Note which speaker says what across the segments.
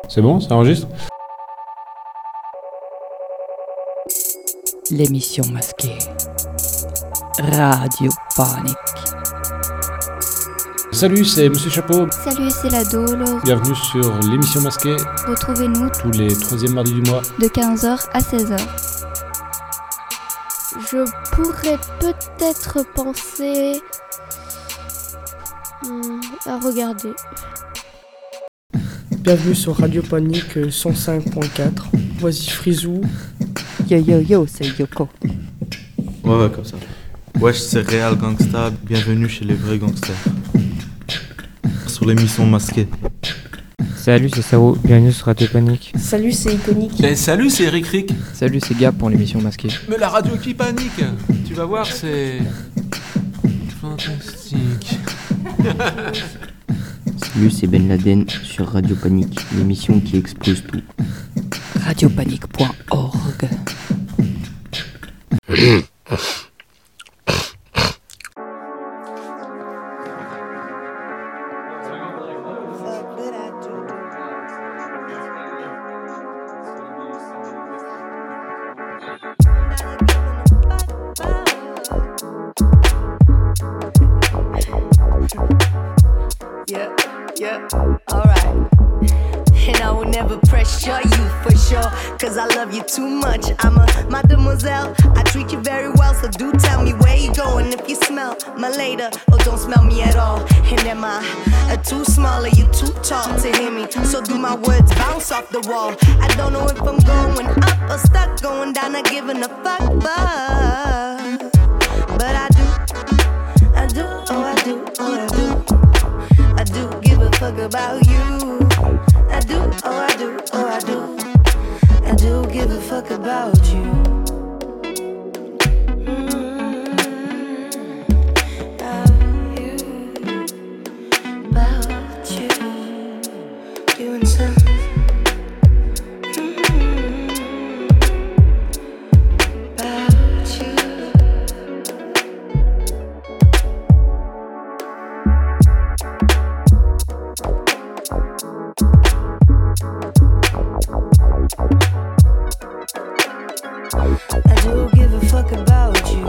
Speaker 1: C'est bon, ça enregistre?
Speaker 2: L'émission masquée. Radio Panique.
Speaker 1: Salut, c'est Monsieur Chapeau.
Speaker 3: Salut, c'est la Dole.
Speaker 1: Bienvenue sur l'émission masquée.
Speaker 3: Retrouvez-nous
Speaker 1: tous les 3e mardis du mois.
Speaker 3: De 15h à 16h. Je pourrais peut-être penser à regarder.
Speaker 4: Bienvenue sur Radio Panique 105.4. Voici Frisou.
Speaker 2: Yo yo yo, c'est Yoko.
Speaker 5: Ouais, comme ça. Wesh, c'est Real Gangsta. Bienvenue chez les vrais gangsters. Sur l'émission masquée.
Speaker 6: Salut, c'est Sao. Bienvenue sur Radio Panique.
Speaker 7: Salut, c'est Iconique.
Speaker 8: Et salut, c'est Eric Rick.
Speaker 6: Salut, c'est Gab pour l'émission masquée.
Speaker 8: Mais la radio qui panique, tu vas voir, c'est fantastique.
Speaker 9: Salut, c'est Ben Laden sur Radio Panique, l'émission qui explose tout.
Speaker 2: Radiopanique.org.
Speaker 10: Yeah, alright. And I will never pressure you for sure, cause I love you too much. I'm a mademoiselle, I treat you very well, so do tell me where you going if you smell my later, or don't smell me at all. And am I too small or you too tall to hear me? So do my words bounce off the wall? I don't know if I'm going up or stuck, going down, not giving a fuck, but I do, oh I do, oh I do. I do give a fuck about you. I do, oh I do, oh I do. I do give a fuck about you. About you. You and some. I do give a fuck about you.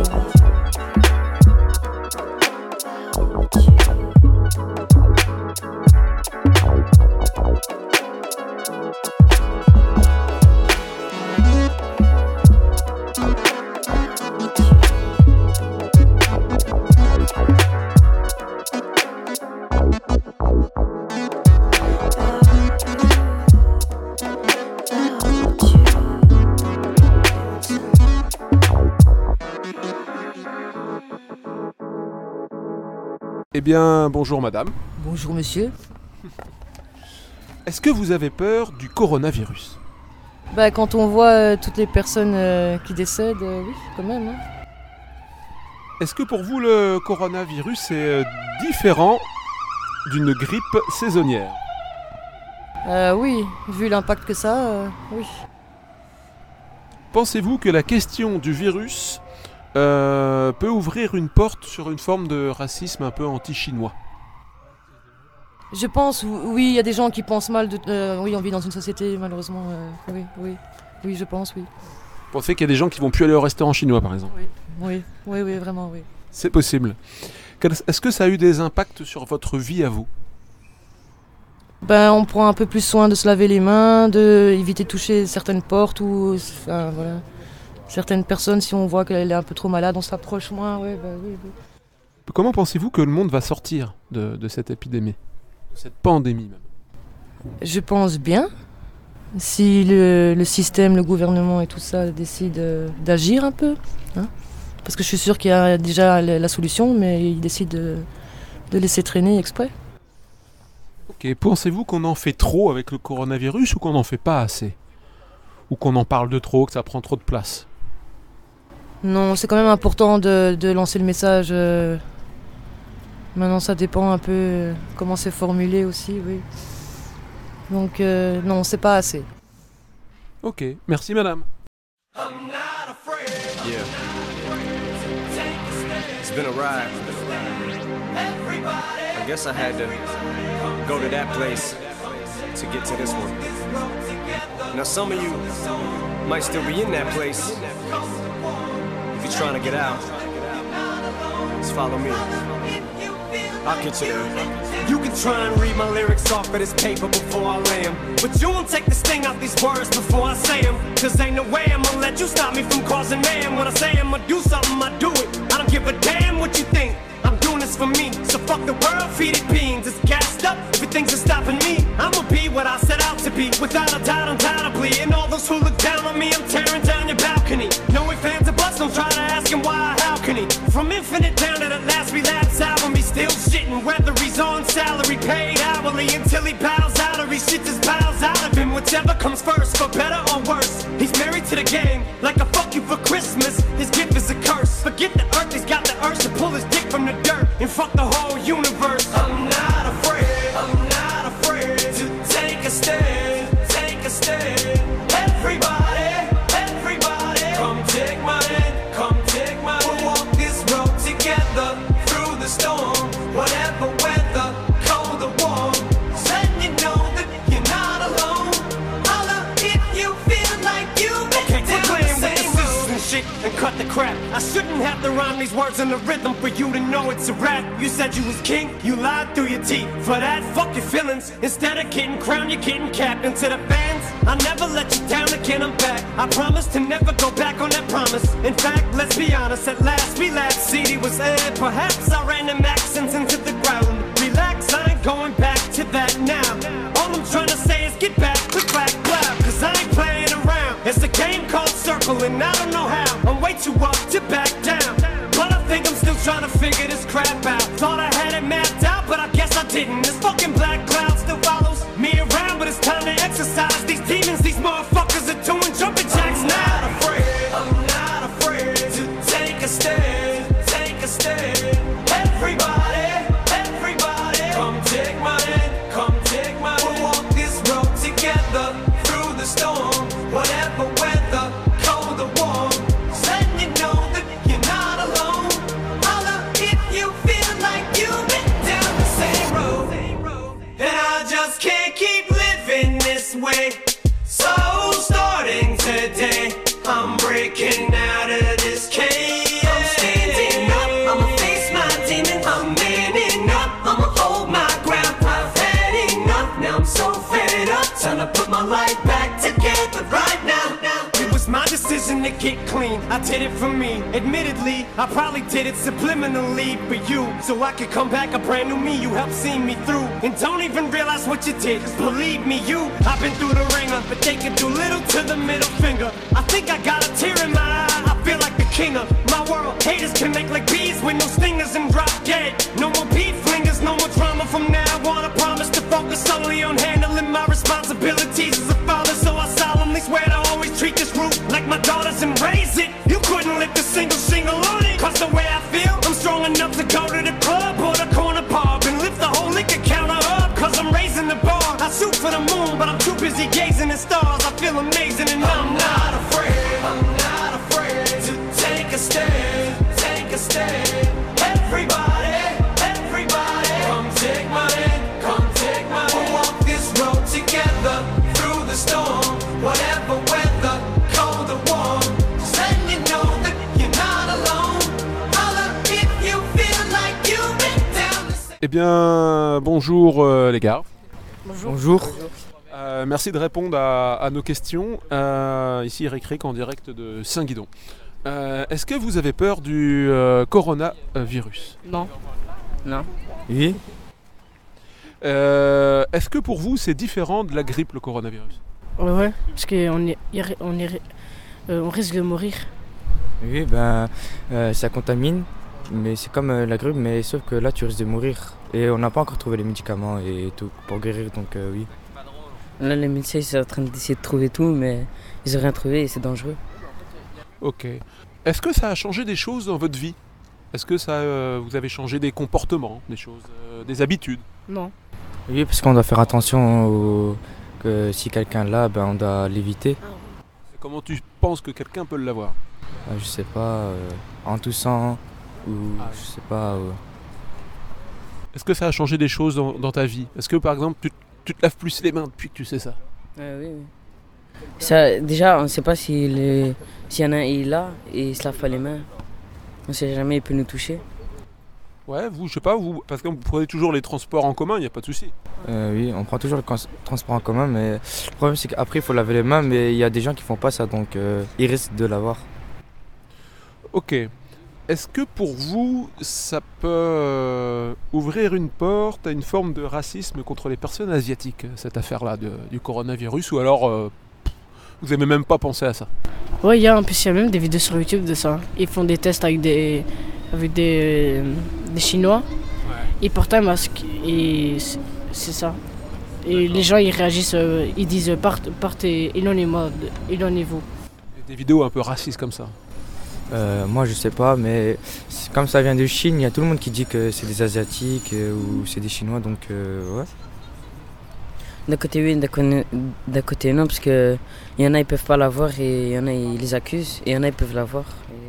Speaker 8: Eh bien, bonjour madame.
Speaker 2: Bonjour monsieur.
Speaker 8: Est-ce que vous avez peur du coronavirus?
Speaker 7: Bah, quand on voit toutes les personnes qui décèdent, oui, quand même. Hein.
Speaker 8: Est-ce que pour vous le coronavirus est différent d'une grippe saisonnière?
Speaker 7: Oui, vu l'impact que ça a, oui.
Speaker 8: Pensez-vous que la question du virus peut ouvrir une porte sur une forme de racisme un peu anti-chinois?
Speaker 7: Je pense, oui, il y a des gens qui pensent mal de... oui, on vit dans une société, malheureusement, oui, je pense, oui.
Speaker 8: Vous pensez qu'il y a des gens qui vont plus aller au restaurant chinois, par exemple?
Speaker 7: Oui, vraiment, oui.
Speaker 8: C'est possible. Est-ce que ça a eu des impacts sur votre vie à vous?
Speaker 7: Ben, on prend un peu plus soin de se laver les mains, d'éviter de toucher certaines portes ou... Enfin, voilà. Certaines personnes, si on voit qu'elle est un peu trop malade, on s'approche moins, oui.
Speaker 8: Comment pensez-vous que le monde va sortir de cette épidémie, de cette pandémie même?
Speaker 7: Je pense bien. Si le système, le gouvernement et tout ça décident d'agir un peu. Hein, parce que je suis sûre qu'il y a déjà la solution, mais ils décident de laisser traîner exprès.
Speaker 8: Ok, pensez-vous qu'on en fait trop avec le coronavirus ou qu'on n'en fait pas assez? Ou qu'on en parle de trop, que ça prend trop de place?
Speaker 7: Non, c'est quand même important de lancer le message. Maintenant, ça dépend un peu comment c'est formulé aussi, oui. Donc, non, c'est pas assez.
Speaker 8: Ok, merci madame.
Speaker 11: Yeah. It's been a ride. I guess I had to go to that place to get to this one. Now some of you might still be in that place. If you're trying to get out, just follow me. I'll get you there. You can try and read my lyrics off of this paper before I lay them, but you won't take the sting out these words before I say them. Cause ain't no way I'ma let you stop me from causing mayhem. When I say I'ma do something, I do it. I don't give a damn what you think. I'm doing this for me, so fuck the world, feed it beans. It's gassed up, everything's stopping me. I'ma be what I set out to be, without a doubt, undoubtedly. And all those who look down on me, I'm tearing down your balcony. No ifs, ands, or buts, don't try to ask him why, how can he? From Infinite down to the Last Relapse album, he's still shitting. Whether he's on salary, paid hourly, until he bows out or he shit just bows out of him. Whichever comes first, for better or worse. He's married to the game, like a fuck you for Christmas. His gift is a curse. Forget the earth, he's got the urge to pull his dick from the dirt and fuck the whole universe. I'm not afraid to take a stand, take a stand. Everybody, come take my hand, come take my hand. We'll walk this road together through the storm, whatever weather, cold or warm. Let you know that you're not alone. Holla if you feel like you've been down the same road. And shit and cut the crap. I shouldn't have to rhyme these words in the rhythm for you to know it's a rap. You said you was king, you lied through your teeth. For that, fuck your feelings. Instead of getting crowned, you're getting capped. And to the fans, I never let you down again, I'm back. I promise to never go back on that promise. In fact, let's be honest, at last we laughed. CD was aired, perhaps I ran them accents into the ground. Relax, I ain't going back to that now. All I'm trying to say is get back, click back, clap. Cause I ain't playing around. It's a game called Circle and I don't know how. I'm way too up to back down, but I think I'm still trying to figure this crap out. Thought I had it mapped out, but I guess I didn't. This fucking black cloud still follows me around, but it's time to exercise these demons. These motherfuckers are doing jumping jacks now. I'm not afraid to take a stand, take a stand. Everybody, come take my hand, come take my hand. We'll walk this road together through the storm, whatever weather, cold or warm. Letting you know that you're not alone. Holla if you feel like you've been down the same road. And I just can't keep living this way. So starting today, I'm breaking out of this cage. I'm standing up, I'ma face my demon. I'm manning up, I'ma hold my ground. I've had enough, now I'm so fed up. Time to put my life back together right now. It was my decision to get clean, I did it for me. Admittedly, I probably did it subliminally for you, so I could come back a brand new me. You helped see me through, and don't even realize what you did. Cause believe me, I've been through the ringer, but they can do little to the middle finger. I think I got a tear in my eye, I feel like the king of my world. Haters can make like bees with no stingers and drop dead. No more beef flingers, no more drama from now on. I promise to focus solely on handling my responsibilities as a father. So I solemnly swear to always treat this roof like my daughters and raise it. You couldn't lift a single shingle on it. Cause the way I feel, I'm strong enough to go to the club or the corner pub and lift the whole liquor counter up. Cause I'm raising the bar. I shoot for the moon, but I'm too busy gazing at stars. I feel amazing and I'm not afraid to take a stand, take a stand. Everybody, come take my hand, come take my hand. We'll walk this road together through the storm, whatever weather, cold or warm. Just letting you know that you're not alone. Holla if you feel like you've been down the same.
Speaker 8: Eh bien, bonjour les gars.
Speaker 6: Bonjour.
Speaker 8: Merci de répondre à nos questions. Ici Eric Rick en direct de Saint-Guidon. Est-ce que vous avez peur du coronavirus ?
Speaker 4: Non.
Speaker 6: Oui.
Speaker 8: Est-ce que pour vous c'est différent de la grippe, le coronavirus ?
Speaker 4: Ouais, parce qu'on risque de mourir.
Speaker 6: Oui, ça contamine, mais c'est comme la grippe, mais sauf que là tu risques de mourir. Et on n'a pas encore trouvé les médicaments et tout pour guérir, donc oui.
Speaker 12: Là, les médecins ils sont en train d'essayer de trouver tout, mais ils n'ont rien trouvé et c'est dangereux.
Speaker 8: Ok. Est-ce que ça a changé des choses dans votre vie ? Est-ce que vous avez changé des comportements, des choses, des habitudes ?
Speaker 4: Non.
Speaker 6: Oui, parce qu'on doit faire attention que si quelqu'un l'a, on doit l'éviter.
Speaker 8: Comment tu penses que quelqu'un peut l'avoir ?
Speaker 6: Je sais pas, en toussant ou je sais pas.
Speaker 8: Est-ce que ça a changé des choses dans ta vie ? Est-ce que par exemple Tu te laves plus les mains depuis que tu sais ça.
Speaker 12: Oui. Ça, déjà, on ne sait pas s'il y en a un, il est là et il se lave pas les mains. On ne sait jamais, il peut nous toucher.
Speaker 8: Ouais, vous, je sais pas, vous, parce que vous prenez toujours les transports en commun, il n'y a pas de souci.
Speaker 6: Oui, on prend toujours le transport en commun, mais le problème c'est qu'après il faut laver les mains, mais il y a des gens qui font pas ça, donc ils risquent de l'avoir.
Speaker 8: Ok. Est-ce que pour vous, ça peut ouvrir une porte à une forme de racisme contre les personnes asiatiques, cette affaire-là du coronavirus, ou alors vous n'avez même pas pensé à ça?
Speaker 4: Ouais, il y a même des vidéos sur YouTube de ça. Ils font des tests avec des Chinois. Ils portent un masque et c'est ça. Et les gens ils réagissent, ils disent partez, éloignez-vous.
Speaker 8: Il y a des vidéos un peu racistes comme ça.
Speaker 6: Moi je sais pas, mais comme ça vient de Chine, il y a tout le monde qui dit que c'est des Asiatiques ou c'est des Chinois, donc ouais.
Speaker 12: D'un côté oui, d'un côté non, parce que il y en a ils peuvent pas l'avoir et il y en a ils les accusent et il y en a ils peuvent l'avoir.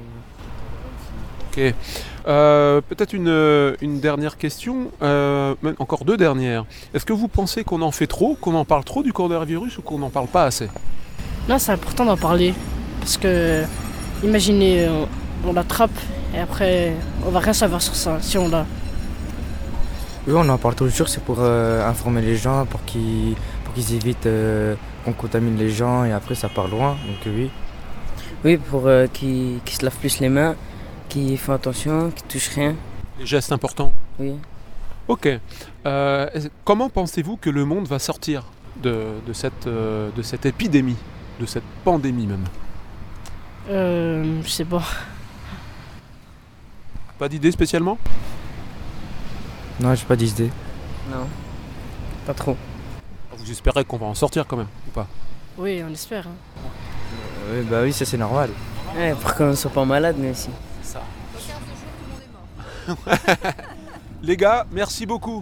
Speaker 8: Ok. Peut-être une dernière question, même encore deux dernières. Est-ce que vous pensez qu'on en fait trop, qu'on en parle trop du coronavirus ou qu'on n'en parle pas assez?
Speaker 4: Non, c'est important d'en parler. Parce que, imaginez, on l'attrape et après, on va rien savoir sur ça, si on l'a.
Speaker 6: Oui, on en parle toujours, c'est pour informer les gens, pour qu'ils évitent qu'on contamine les gens et après ça part loin, donc oui.
Speaker 12: Oui, pour qu'ils se lavent plus les mains, qu'ils font attention, qu'ils touchent rien.
Speaker 8: Les gestes importants.
Speaker 12: Oui.
Speaker 8: Ok. Comment pensez-vous que le monde va sortir de cette épidémie, de cette pandémie même?
Speaker 4: Je sais pas.
Speaker 8: Pas d'idée spécialement?
Speaker 6: Non, j'ai pas d'idée.
Speaker 12: Non, pas trop.
Speaker 8: Vous espérez qu'on va en sortir quand même, ou pas?
Speaker 4: Oui, on espère. Hein.
Speaker 6: Bah oui, ça c'est normal.
Speaker 12: Ouais, pour qu'on ne soit pas malade, mais aussi.
Speaker 8: Ça. Les gars, merci beaucoup.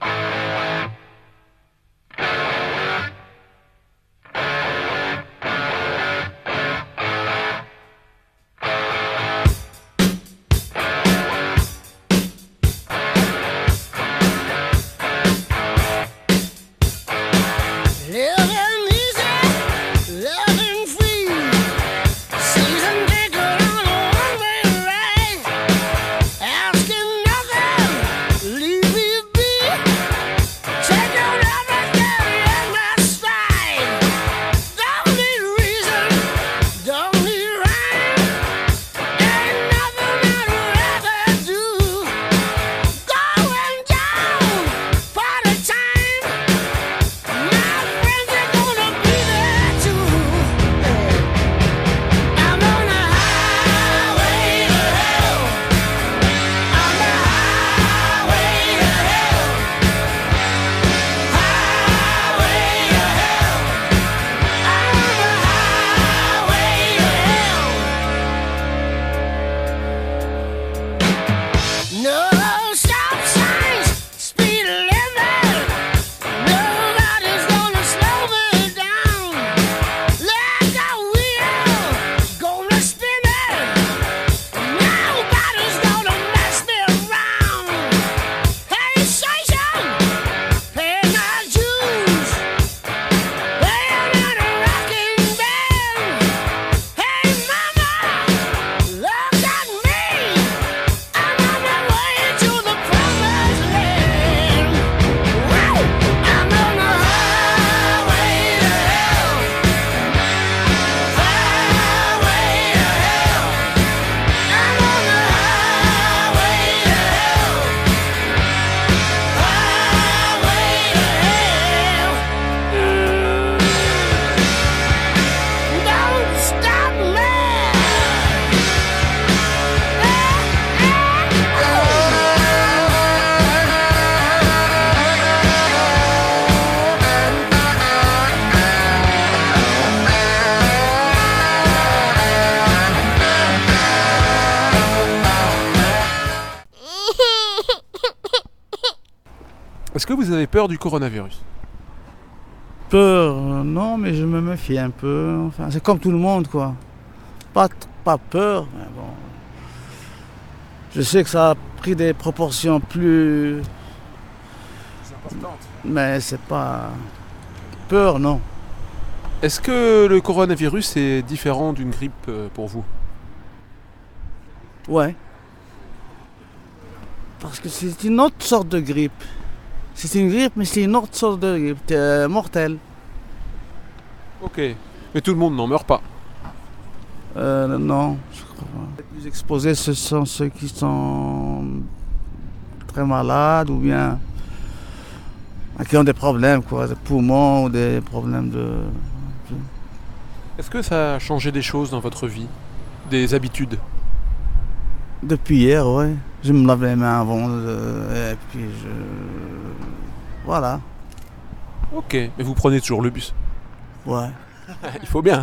Speaker 8: Est-ce que vous avez peur du coronavirus?
Speaker 13: Peur, non, mais je me méfie un peu. Enfin, c'est comme tout le monde, quoi. Pas peur, mais bon. Je sais que ça a pris des proportions plus Mais c'est pas... Peur, non.
Speaker 8: Est-ce que le coronavirus est différent d'une grippe pour vous?
Speaker 13: Ouais. Parce que c'est une autre sorte de grippe. C'est une grippe, mais c'est une autre sorte de grippe. Mortelle.
Speaker 8: Ok. Mais tout le monde n'en meurt pas.
Speaker 13: Non, je crois pas. Les plus exposés, ce sont ceux qui sont très malades ou bien qui ont des problèmes, quoi, des poumons ou des problèmes de...
Speaker 8: Est-ce que ça a changé des choses dans votre vie? Des habitudes?
Speaker 13: Depuis hier, ouais. Je me lave les mains avant et puis je... Voilà.
Speaker 8: Ok. Mais vous prenez toujours le bus?
Speaker 13: Ouais.
Speaker 8: Il faut bien.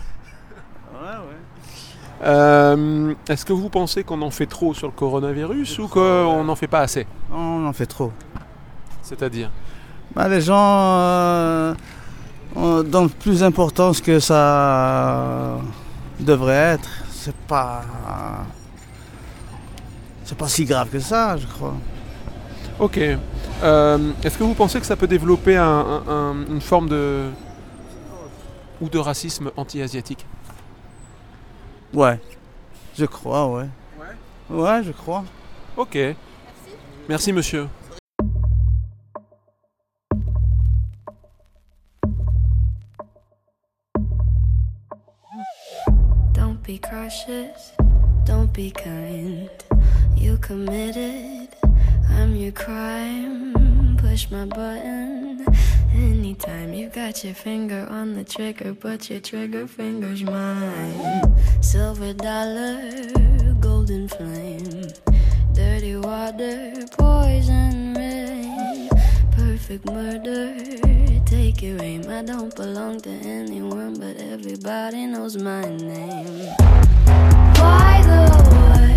Speaker 8: Est-ce que vous pensez qu'on en fait trop sur le coronavirus ou qu'on n'en fait pas assez?
Speaker 13: On en fait trop.
Speaker 8: C'est-à-dire?
Speaker 13: Les gens donnent plus d'importance que ça devrait être. C'est pas si grave que ça, je crois.
Speaker 8: Ok. Est-ce que vous pensez que ça peut développer une forme de racisme anti-asiatique?
Speaker 13: Ouais, je crois, ouais. Ouais, je crois.
Speaker 8: Ok. Merci monsieur.
Speaker 14: Don't be cautious, don't be kind. You committed, I'm your crime. Push my button anytime. You got your finger on the trigger, but your trigger finger's mine. Silver dollar, golden flame. Dirty water, poison rain. Perfect murder, take your aim. I don't belong to anyone, but everybody knows my name. By the way,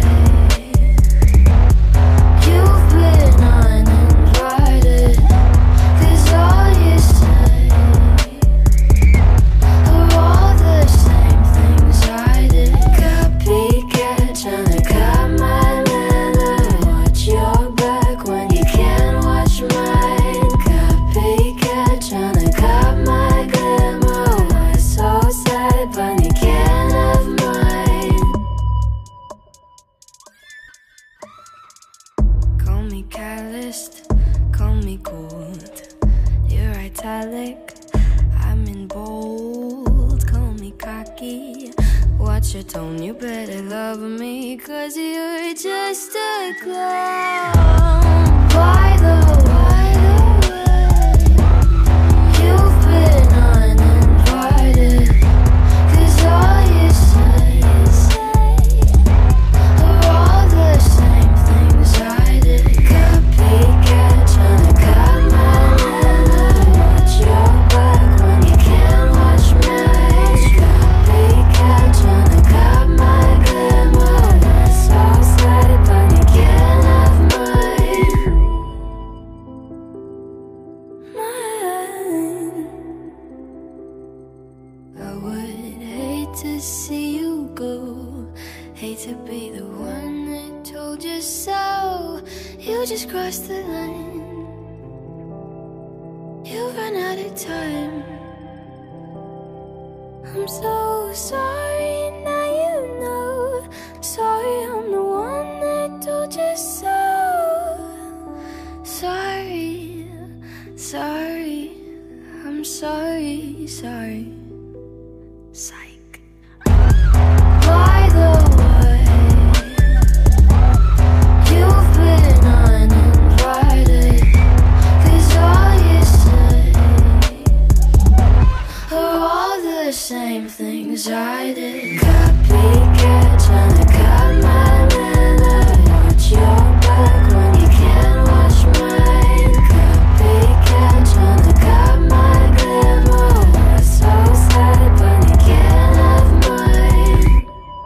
Speaker 14: you've been uninvited, 'cause all you say are all the same things I did. Copycat, tryna cut my manner. Watch your back when you can't watch mine. Copycat, tryna cut my glamour. Why so sad when you can't have mine? Call me calloused, call me cold. You're italic, I'm in bold. Call me cocky, watch your tone. You better love me, 'cause you're just a clown. By the way, you've been uninvited, 'cause all you say are all the same things I did. Copycat, tryna cut my manner. Watch your back when you can't watch mine. Copycat, tryna cut my glamour. That's so sad, but you can't have mine. Mine. I would hate to see you go. Hate to be the one that told you so. You just crossed the line. You ran out of time. I'm so sorry, now you know. Sorry, I'm the one that told you so. Sorry, sorry, I'm sorry, sorry. Psych. By the way, you've been uninvited, 'cause all you say are all the same things I did. Copycat, tryna cut my manner. Watch your back when you can't watch mine. Copycat, tryna cut my glamour. That's so sad, but you can't have mine.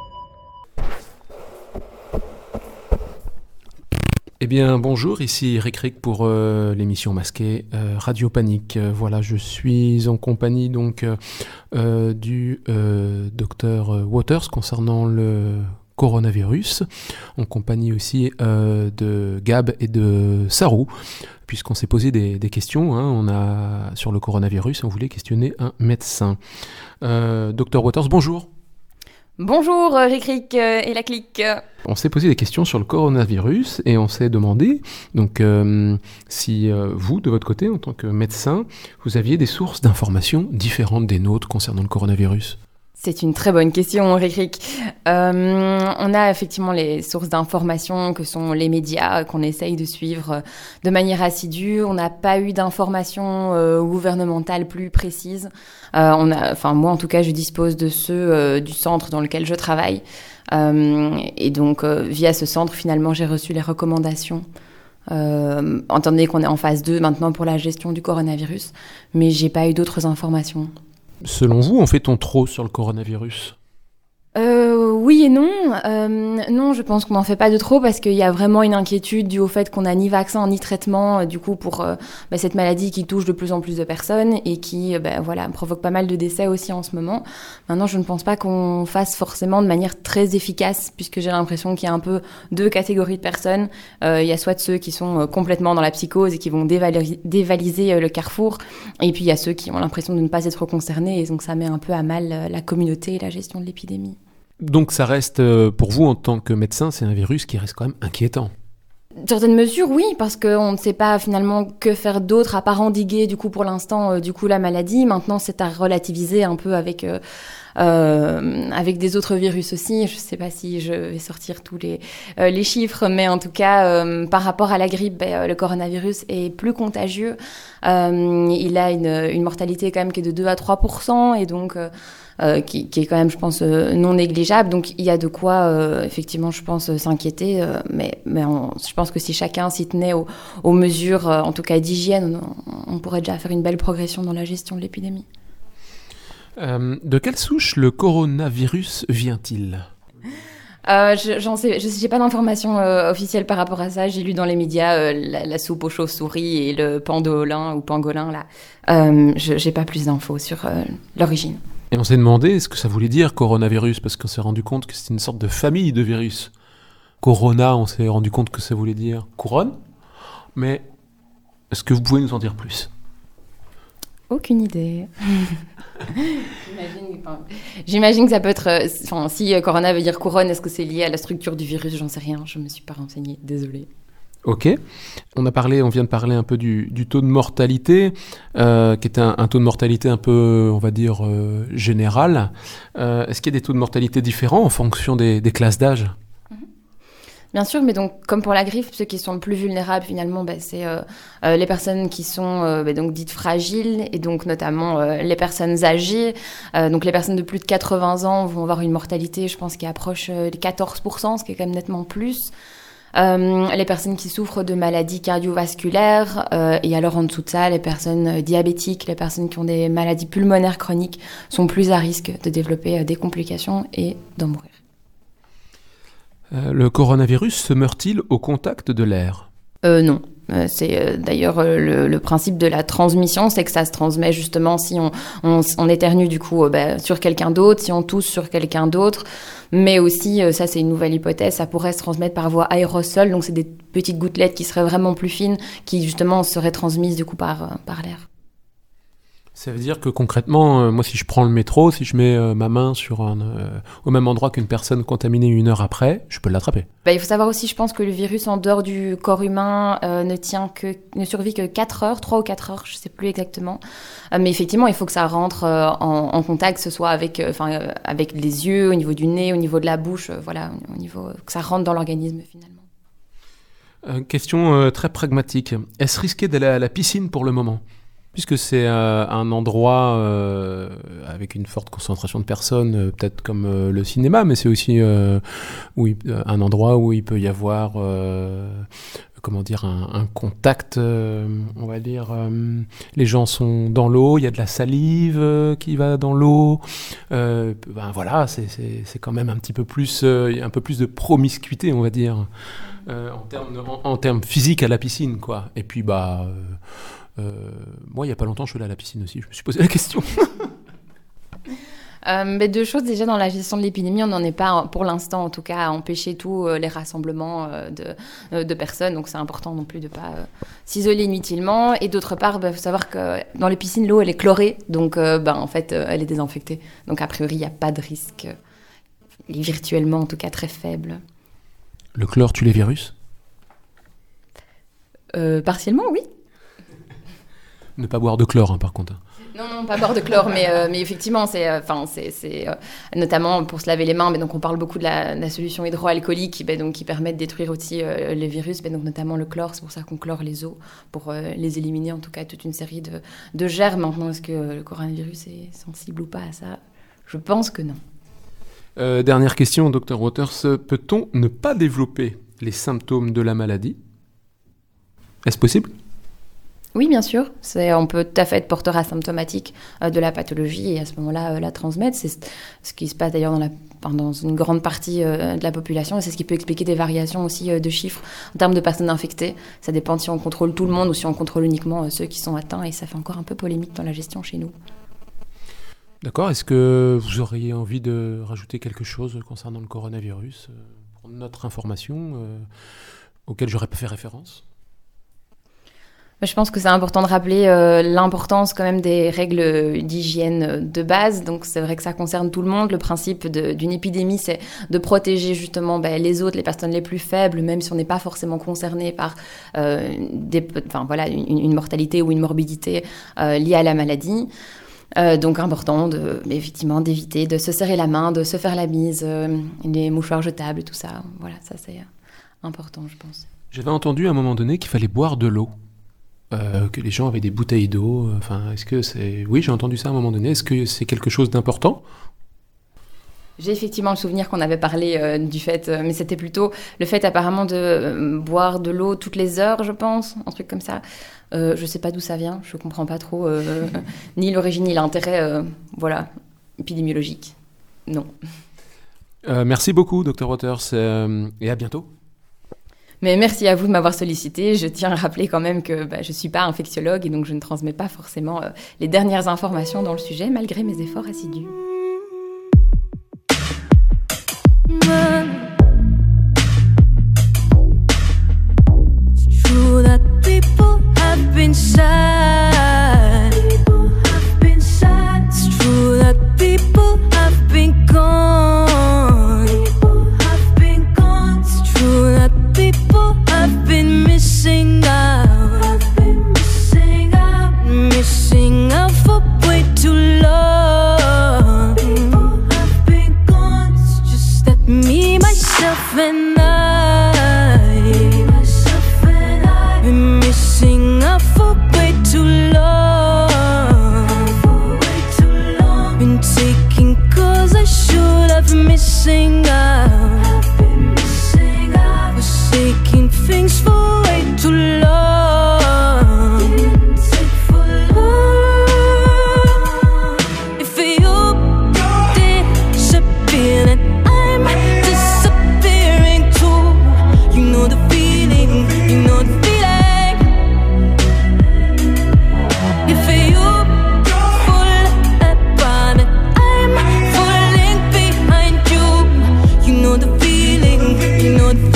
Speaker 8: Eh bien bonjour, ici Rick Rick pour l'émission masquée Radio Panique. Voilà, je suis en compagnie donc du docteur Waters concernant le coronavirus, en compagnie aussi de Gab et de Sarou, puisqu'on s'est posé des questions sur le coronavirus, on voulait questionner un médecin. Dr Waters, bonjour.
Speaker 15: Bonjour Ricric et la clique.
Speaker 8: On s'est posé des questions sur le coronavirus et on s'est demandé donc, si vous, de votre côté, en tant que médecin, vous aviez des sources d'informations différentes des nôtres concernant le coronavirus.
Speaker 15: C'est une très bonne question, Ricric. On a effectivement les sources d'informations que sont les médias qu'on essaye de suivre de manière assidue. On n'a pas eu d'informations gouvernementales plus précises. Moi, en tout cas, je dispose de ceux du centre dans lequel je travaille. Et donc, via ce centre, finalement, j'ai reçu les recommandations. Étant donné qu'on est en phase 2 maintenant pour la gestion du coronavirus, mais j'ai pas eu d'autres informations.
Speaker 8: Selon vous, en fait-on trop sur le coronavirus ?
Speaker 15: Oui et non. Non, je pense qu'on n'en fait pas de trop parce qu'il y a vraiment une inquiétude due au fait qu'on n'a ni vaccin ni traitement du coup pour cette maladie qui touche de plus en plus de personnes et qui provoque pas mal de décès aussi en ce moment. Maintenant, je ne pense pas qu'on fasse forcément de manière très efficace puisque j'ai l'impression qu'il y a un peu deux catégories de personnes. Il y a soit ceux qui sont complètement dans la psychose et qui vont dévaliser le carrefour et puis il y a ceux qui ont l'impression de ne pas être concernés et donc ça met un peu à mal la communauté et la gestion de l'épidémie.
Speaker 8: Donc ça reste, pour vous en tant que médecin, c'est un virus qui reste quand même inquiétant.
Speaker 15: Dans certaines mesures, oui, parce qu'on ne sait pas finalement que faire d'autre à part endiguer du coup pour l'instant la maladie. Maintenant, c'est à relativiser un peu avec des autres virus aussi. Je ne sais pas si je vais sortir tous les chiffres, mais en tout cas, par rapport à la grippe, le coronavirus est plus contagieux. Il a une mortalité quand même qui est de 2 à 3%, et donc qui est quand même, je pense, non négligeable. Donc il y a de quoi, effectivement, je pense, s'inquiéter. Mais je pense que si chacun s'y tenait aux mesures, en tout cas d'hygiène, on pourrait déjà faire une belle progression dans la gestion de l'épidémie.
Speaker 8: De quelle souche le coronavirus vient-il ?
Speaker 15: J'ai pas d'informations officielles par rapport à ça. J'ai lu dans les médias la soupe aux chauves-souris et le pangolin ou pangolin là. J'ai pas plus d'infos sur l'origine.
Speaker 8: Et on s'est demandé ce que ça voulait dire coronavirus parce qu'on s'est rendu compte que c'était une sorte de famille de virus. Corona, on s'est rendu compte que ça voulait dire couronne. Mais est-ce que vous pouvez nous en dire plus ?
Speaker 15: Aucune idée. J'imagine que ça peut être... si corona veut dire couronne, est-ce que c'est lié à la structure du virus ? J'en sais rien, je ne me suis pas renseignée, désolée.
Speaker 8: Ok. On vient de parler un peu du taux de mortalité, qui est un taux de mortalité un peu, on va dire, général. Est-ce qu'il y a des taux de mortalité différents en fonction des classes d'âge ?
Speaker 15: Bien sûr, mais donc comme pour la grippe, ceux qui sont le plus vulnérables finalement, c'est les personnes qui sont donc dites fragiles et donc notamment les personnes âgées. Donc les personnes de plus de 80 ans vont avoir une mortalité, je pense, qui approche les 14%, ce qui est quand même nettement plus. Les personnes qui souffrent de maladies cardiovasculaires et alors en dessous de ça, les personnes diabétiques, les personnes qui ont des maladies pulmonaires chroniques sont plus à risque de développer des complications et d'en mourir.
Speaker 8: Le coronavirus se meurt-il au contact de l'air ?
Speaker 15: Non. C'est d'ailleurs le principe de la transmission, c'est que ça se transmet justement si on éternue du coup sur quelqu'un d'autre, si on tousse sur quelqu'un d'autre, mais aussi, ça c'est une nouvelle hypothèse, ça pourrait se transmettre par voie aérosol, donc c'est des petites gouttelettes qui seraient vraiment plus fines, qui justement seraient transmises du coup par l'air.
Speaker 8: Ça veut dire que concrètement, moi si je prends le métro, si je mets ma main sur au même endroit qu'une personne contaminée 1 heure après, je peux l'attraper.
Speaker 15: Il faut savoir aussi, je pense que le virus en dehors du corps humain ne survit que 4 heures, 3 ou 4 heures, je ne sais plus exactement. Mais effectivement, il faut que ça rentre en contact, que ce soit avec les yeux, au niveau du nez, au niveau de la bouche, au niveau que ça rentre dans l'organisme finalement.
Speaker 8: Question très pragmatique. Est-ce risqué d'aller à la piscine pour le moment ? Puisque c'est un endroit avec une forte concentration de personnes, peut-être comme le cinéma, mais c'est aussi un endroit où il peut y avoir un contact, on va dire. Les gens sont dans l'eau, il y a de la salive qui va dans l'eau. C'est quand même un peu plus de promiscuité, on va dire, en termes physiques à la piscine, quoi. Et puis moi, il n'y a pas longtemps, je suis allé à la piscine aussi. Je me suis posé la question.
Speaker 15: Deux choses. Déjà, dans la gestion de l'épidémie, on n'en est pas, pour l'instant en tout cas, à empêcher tous les rassemblements de personnes. Donc c'est important non plus de ne pas s'isoler inutilement. Et d'autre part, faut savoir que dans les piscines, l'eau elle est chlorée. Donc en fait, elle est désinfectée. Donc a priori, il n'y a pas de risque, virtuellement en tout cas très faible.
Speaker 8: Le chlore tue les virus ?
Speaker 15: Partiellement, oui.
Speaker 8: Ne pas boire de chlore, par contre.
Speaker 15: Non, pas boire de chlore, mais effectivement, c'est notamment pour se laver les mains. Donc on parle beaucoup de la solution hydroalcoolique qui permet de détruire aussi les virus, donc notamment le chlore. C'est pour ça qu'on chlore les eaux, pour les éliminer en tout cas toute une série de germes. Maintenant, est-ce que le coronavirus est sensible ou pas à ça ? Je pense que non.
Speaker 8: Dernière question, Dr Waters. Peut-on ne pas développer les symptômes de la maladie ? Est-ce possible ?
Speaker 15: Oui, bien sûr. On peut tout à fait être porteur asymptomatique de la pathologie et à ce moment-là la transmettre. C'est ce qui se passe d'ailleurs dans une grande partie de la population et c'est ce qui peut expliquer des variations aussi de chiffres en termes de personnes infectées. Ça dépend si on contrôle tout le monde ou si on contrôle uniquement ceux qui sont atteints et ça fait encore un peu polémique dans la gestion chez nous.
Speaker 8: D'accord. Est-ce que vous auriez envie de rajouter quelque chose concernant le coronavirus pour notre information auquel j'aurais fait référence ?
Speaker 15: Je pense que c'est important de rappeler l'importance quand même des règles d'hygiène de base. Donc c'est vrai que ça concerne tout le monde. Le principe d'une épidémie, c'est de protéger justement les autres, les personnes les plus faibles, même si on n'est pas forcément concerné par une mortalité ou une morbidité liée à la maladie. Donc important effectivement d'éviter de se serrer la main, de se faire la bise, les mouchoirs jetables, tout ça. Voilà, ça c'est important, je pense.
Speaker 8: J'avais entendu à un moment donné qu'il fallait boire de l'eau. Que les gens avaient des bouteilles d'eau. Est-ce que c'est... Oui, j'ai entendu ça à un moment donné. Est-ce que c'est quelque chose d'important ?
Speaker 15: J'ai effectivement le souvenir qu'on avait parlé du fait, mais c'était plutôt le fait apparemment de boire de l'eau toutes les heures, je pense, un truc comme ça. Je sais pas d'où ça vient, je comprends pas trop ni l'origine ni l'intérêt, épidémiologique. Non.
Speaker 8: Merci beaucoup, Dr Waters, et à bientôt.
Speaker 15: Mais merci à vous de m'avoir sollicité. Je tiens à rappeler quand même que je ne suis pas infectiologue et donc je ne transmets pas forcément les dernières informations dans le sujet malgré mes efforts assidus.
Speaker 10: It's true that people have been sad. It's true that people have been gone. It's true that people have been missing out. Missing out for way too long. People have been gone. It's just that me, myself and I. Been missing out for way too long. Been taking cause I should have missing out. Forsaking things for way too long. If you disappear, then I'm disappearing too. You know the feeling, you know the feeling. If you fall apart, then I'm falling behind you. You know the feeling, you know the feeling.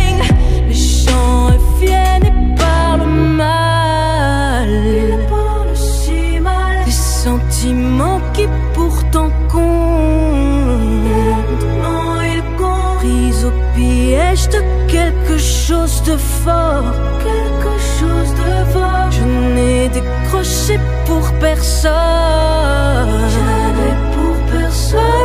Speaker 10: Sentiments qui pourtant comptent. Ils comptent. Prise au piège de quelque chose de fort. Quelque chose de fort. Je n'ai décroché pour personne. Jamais pour personne.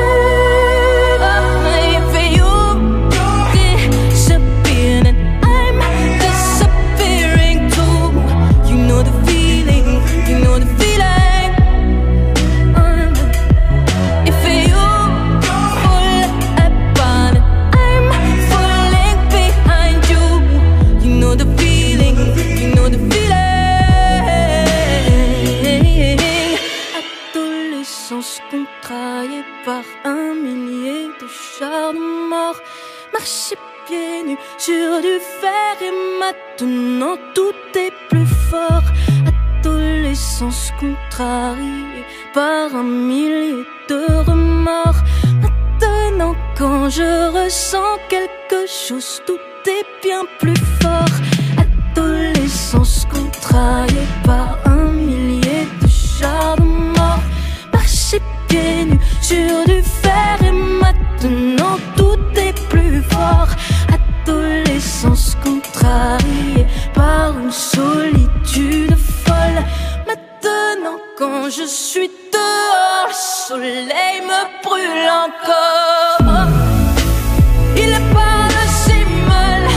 Speaker 10: Contrarié par un millier de chars de mort, marcher pieds nus sur du fer et maintenant tout est plus fort. Adolescence
Speaker 14: l'essence contrariée par un millier de remords. Maintenant quand je ressens quelque chose, tout est bien plus fort. Adolescence contrariée par un millier de chars de mort. Marcher pieds nus sur du fer et maintenant tout est plus fort. Adolescence contrariée par une solitude folle. Maintenant quand je suis dehors, le soleil me brûle encore. Il parle si mal,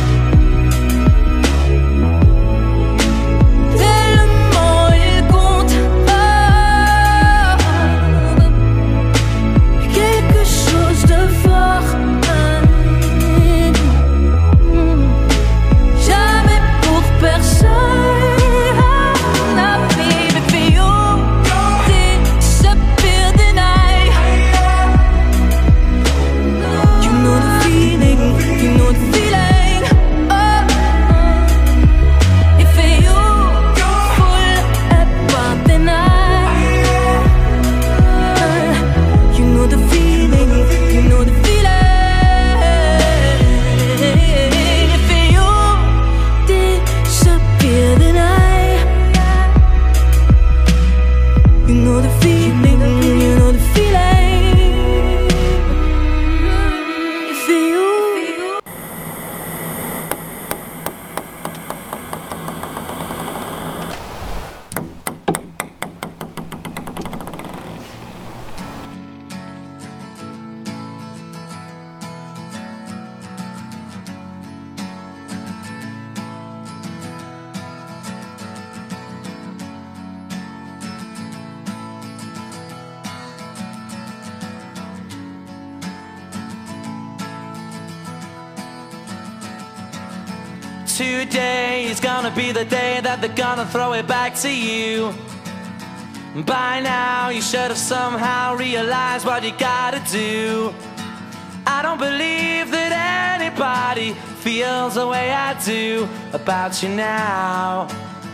Speaker 14: tellement il compte. Quelque chose de fort. Jamais pour personne.
Speaker 16: Today is gonna be the day that they're gonna throw it back to you. By now you should have somehow realized what you gotta do. I don't believe that anybody feels the way I do about you now.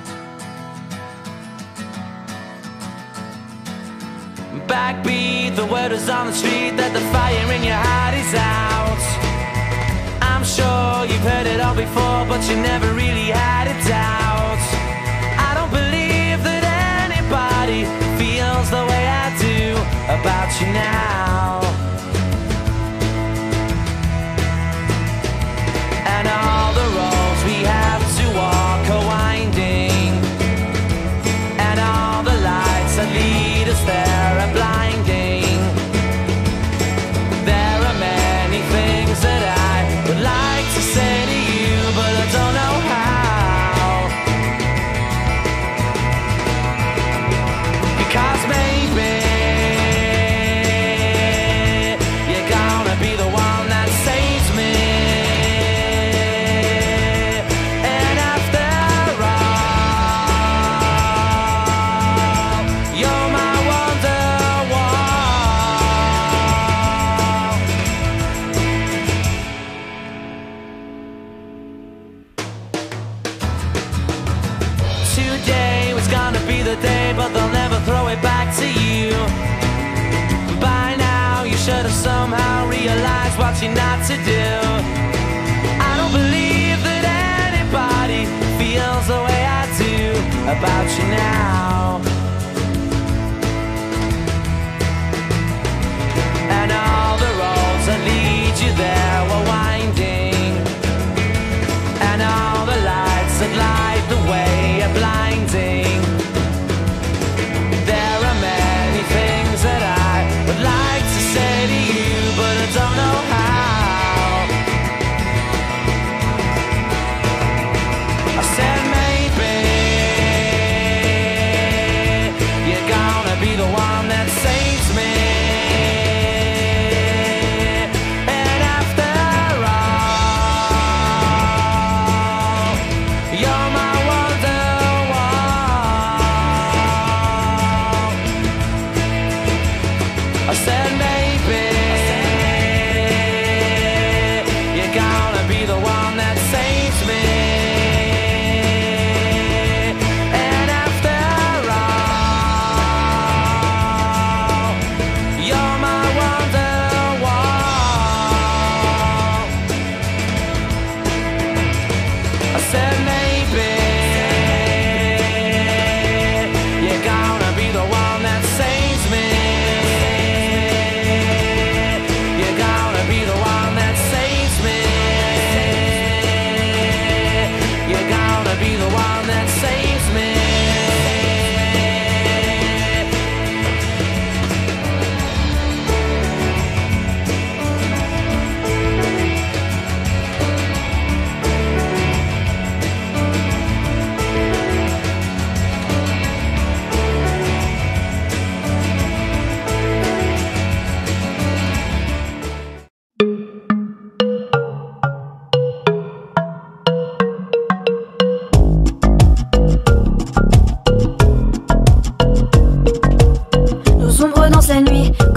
Speaker 16: Backbeat, the word is on the street that the fire in your heart is out. I'm sure you've heard it all before, but you never really had a doubt. I don't believe that anybody feels the way I do about you now. And all the roads we have to walk are winding, and all the lights that lead us there are blinding. There are many things that I would like to say to you, but I don't know how. Because maybe you're gonna be the one that saves me. And after all, you're my wonderwall. Today was gonna be the day, but they'll never throw it back to you. By now you should have somehow realized what you're not to do. I don't believe that anybody feels the way I do about you now. And all the roads that lead you there were winding, and all the lights that light the way are blinding. There are many things that I would like to say to you, but I don't know how. I said maybe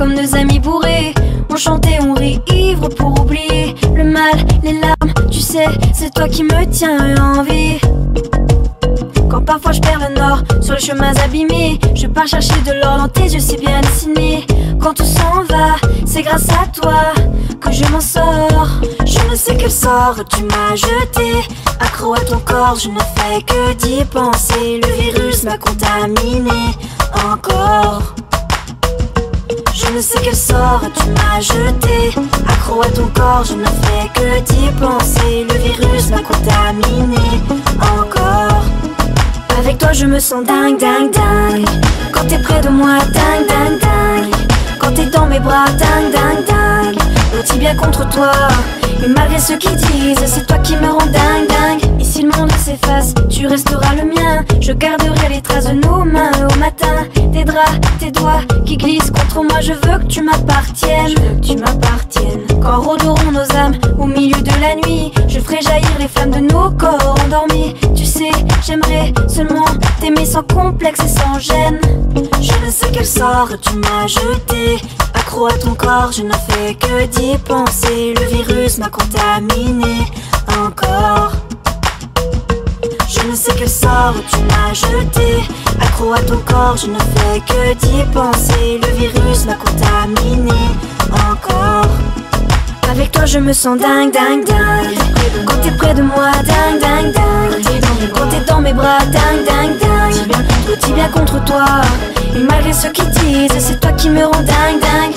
Speaker 14: comme deux amis bourrés. On chantait, on rit, ivre pour oublier le mal, les larmes. Tu sais, c'est toi qui me tiens en vie. Quand parfois je perds le nord sur les chemins abîmés, je pars chercher de l'or dans tes yeux si bien dessinés. Quand tout s'en va, c'est grâce à toi que je m'en sors. Je ne sais quel sort tu m'as jeté, accro à ton corps, je ne fais que d'y penser. Le virus m'a contaminé encore. Je ne sais quel sort tu m'as jeté, accro à ton corps, je ne fais que d'y penser. Le virus m'a contaminé encore. Avec toi je me sens dingue, dingue, dingue. Quand t'es près de moi, dingue, dingue, dingue. Quand t'es dans mes bras, dingue, dingue, dingue. L'outil bien contre toi, et malgré ceux qui disent, c'est toi qui me rends dingue, dingue. Et si le monde s'efface, tu resteras le mien. Je garderai les traces de nos mains au matin. Tes draps, tes doigts qui glissent contre moi. Je veux que tu m'appartiennes, je veux que tu m'appartiennes. Quand rôderont nos âmes au milieu de la nuit, je ferai jaillir les flammes de nos corps endormis. Tu sais, j'aimerais seulement t'aimer sans complexe et sans gêne. Je ne sais quel sort tu m'as jeté, accro à ton corps, je ne fais que d'y penser. Le virus m'a contaminé encore. Je ne sais quel sort tu m'as jeté, accro à ton corps, je ne fais que d'y penser. Le virus m'a contaminé encore. Avec toi je me sens dingue, dingue, dingue. Quand t'es près de moi, dingue, dingue, dingue. Quand t'es dans mes bras, dingue, dingue, dingue. Tout bien contre toi, et malgré ceux qui disent, c'est toi qui me rends dingue, dingue.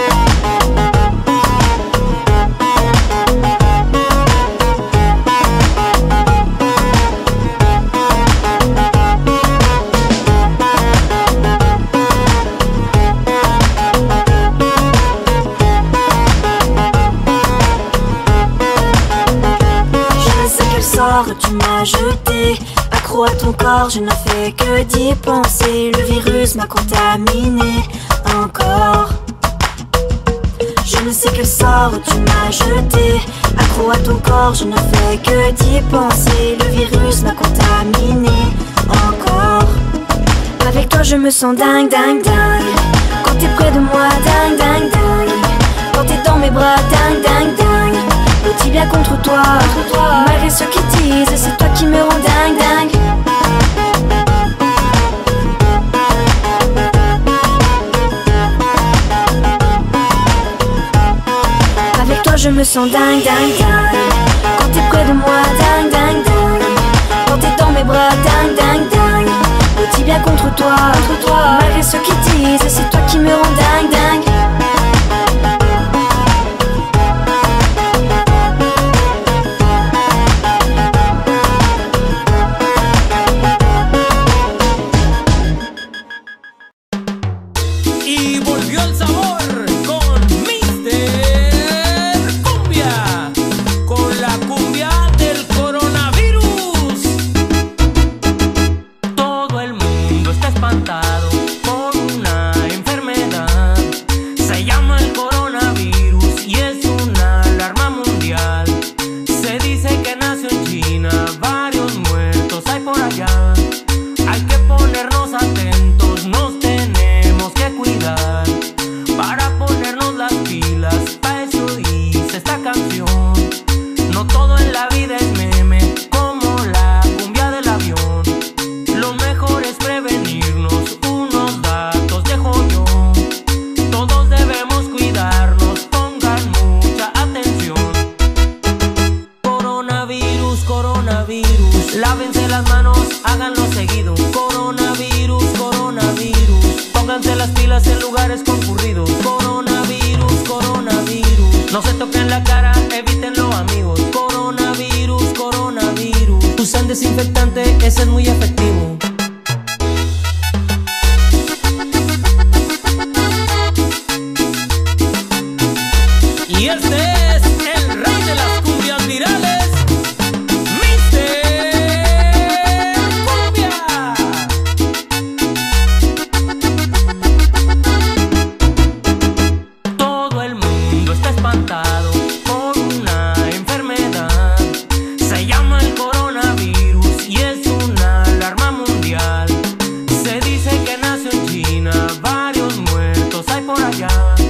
Speaker 14: Tu m'as jeté, accro à ton corps, je ne fais que d'y penser. Le virus m'a contaminé encore. Je ne sais quel sort tu m'as jeté, accro à ton corps, je ne fais que d'y penser. Le virus m'a contaminé encore. Avec toi je me sens dingue, dingue, dingue. Quand t'es près de moi, dingue, dingue, dingue. Quand t'es dans mes bras, dingue, dingue, dingue. L'outil bien contre toi, malgré ceux qui disent, c'est toi qui me rends dingue, dingue. Avec toi je me sens dingue, dingue, dingue. Quand t'es près de moi, dingue, dingue, dingue. Quand t'es dans mes bras, dingue, dingue, dingue. L'outil bien contre toi, malgré ceux qui disent, c'est toi qui me rends dingue, dingue.
Speaker 16: Lávense las manos, háganlo seguido. Coronavirus, coronavirus. Pónganse las pilas en lugares concurridos. Coronavirus, coronavirus. No se toquen la cara, evítenlo amigos. Coronavirus, coronavirus. Usan desinfectante, ese es muy efectivo. Y este es el rey de las cumbias virales.
Speaker 14: allá.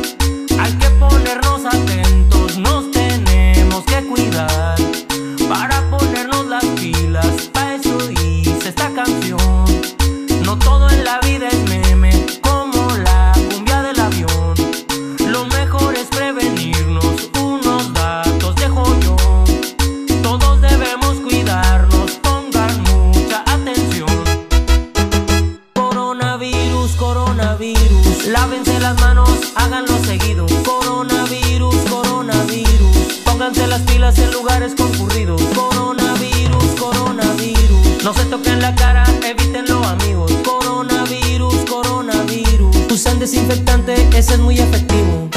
Speaker 17: coronavirus. Lávense las manos, háganlo seguido. Coronavirus, coronavirus. Pónganse las pilas en lugares concurridos. Coronavirus, coronavirus. No se toquen la cara, evítenlo amigos. Coronavirus, coronavirus. Usen desinfectante, ese es muy efectivo.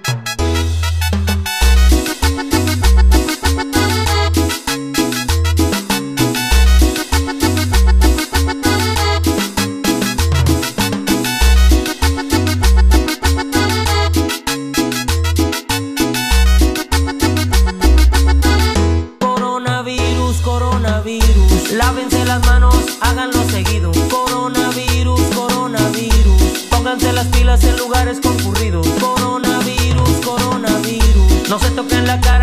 Speaker 17: Lávense las manos, háganlo seguido. Coronavirus, coronavirus. Pónganse las pilas en lugares concurridos. Coronavirus, coronavirus. No se toquen la cara.